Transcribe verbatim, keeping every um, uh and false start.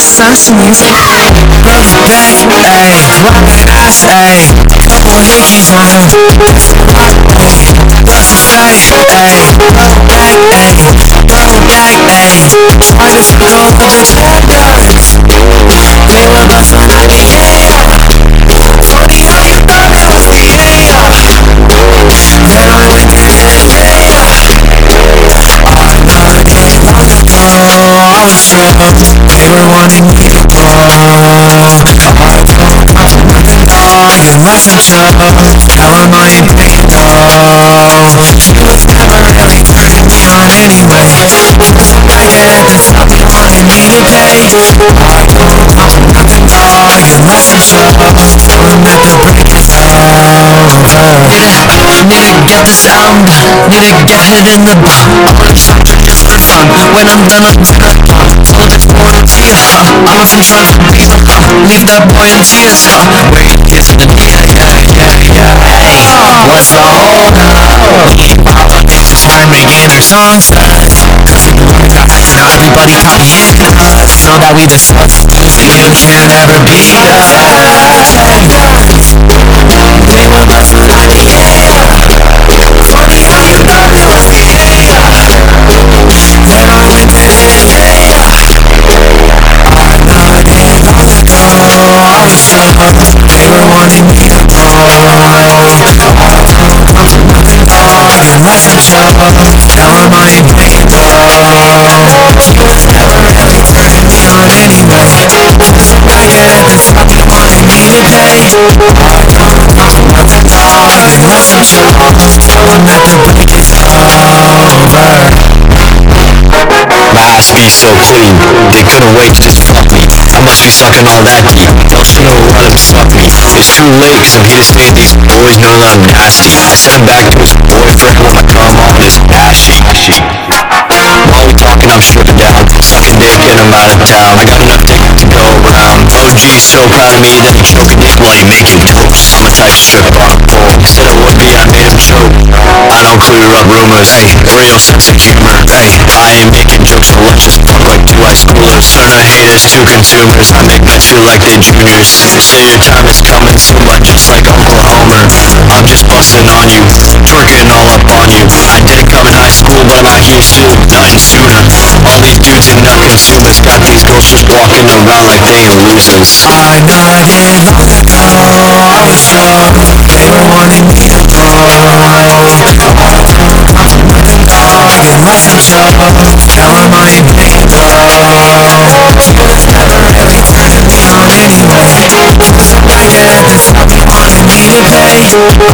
Sunshine music. Love you back, ayy. Rock that ass, ayy. Couple of hickeys on him. What you say, ayy? Double back, ayy. Double back, ayy. Try to shoot off with the checkers. We were bustin' like the yeah. Funny how you thought it was the yeah. Then I went to the yeah. All night long ago, I was drunk. They were wanting me to go. You mustn't show. Tell them I ain't paying though. She was never really turning me on anyway. I get the stuff you wanted me to pay. I told them I'm not the dog. You mustn't show. Tell them that the break is over. Nigga, nigga, get the sound. Nigga, get it in the bar. Just for fun. When I'm done, I'm gonna so that's more than tears, huh? I'm from trying to breathe, huh? Leave that boy in tears, huh? Wait, kiss the yeah, yeah, yeah, yeah. Hey, what's the hold up? Papa bitches trying to gain their songs. Cause in the morning, now everybody copying us. Know that we the sucks, so you can never beat us. We were bustin' like the yeah. Funny how you thought it was the yeah. Then I went to the yeah. All night long ago, I was drunk. They were wanting me to go. I told them I'm not the dog. You mustn't show. Tell them I ain't paying though. She was never really turning me on anyway. I get the stuff you wanted me to pay. I told them I'm not the dog. You mustn't show. Tell them that the break is over. My ass be so clean, they couldn't wait to just fuck me. I must be sucking all that deep, don't you know what him suck me? It's too late, so he just made these boys know that I'm nasty. I sent him back to his boyfriend with my cum on his ass cheek. While we talking, I'm stripping down, sucking dick and I'm out of town. I got enough dick to go around. O G's so proud of me that he choking dick while he making toast. I'm a tight strip on a pole, he said it would be, I made him choke. I don't clear up rumors, hey, real sense of humor, hey. I ain't making jokes, so let's just fuck like two high schoolers. Turn our haters to consumers, I make men feel like they juniors. They say your time is coming soon, but just like Uncle Homer, I'm just busting on you, twerking all up on you. I didn't come in high school, but I'm out here soon, nothing sooner. All these dudes ain't nut consumers, got these girls just walking around like they ain't losers. I nodded long ago, I was drunk. They were wanting me to go. I told them I'm not the dog. You mustn't show. Tell them I ain't paying though. She was never really turning me on anyway. I get the stuff you wanted me to pay.